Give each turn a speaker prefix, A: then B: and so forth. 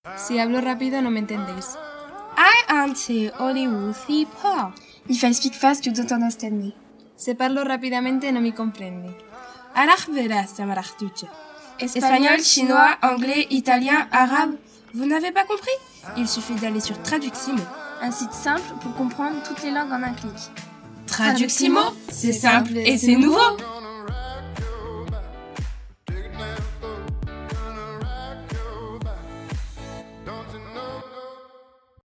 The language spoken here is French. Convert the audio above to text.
A: Si hablo rápido no me entendéis.
B: I am te Hollywood po.
C: If I speak fast, you don't understand me.
A: Si parlo rápidamente no me comprende.
B: Arach verás, tamarachtuche. Espagnol, chinois, anglais, italien, arabe. Vous n'avez pas compris? Il suffit d'aller sur Traduximo.
C: Un site simple pour comprendre toutes les langues en un clic.
B: Traduximo, c'est simple et c'est nouveau.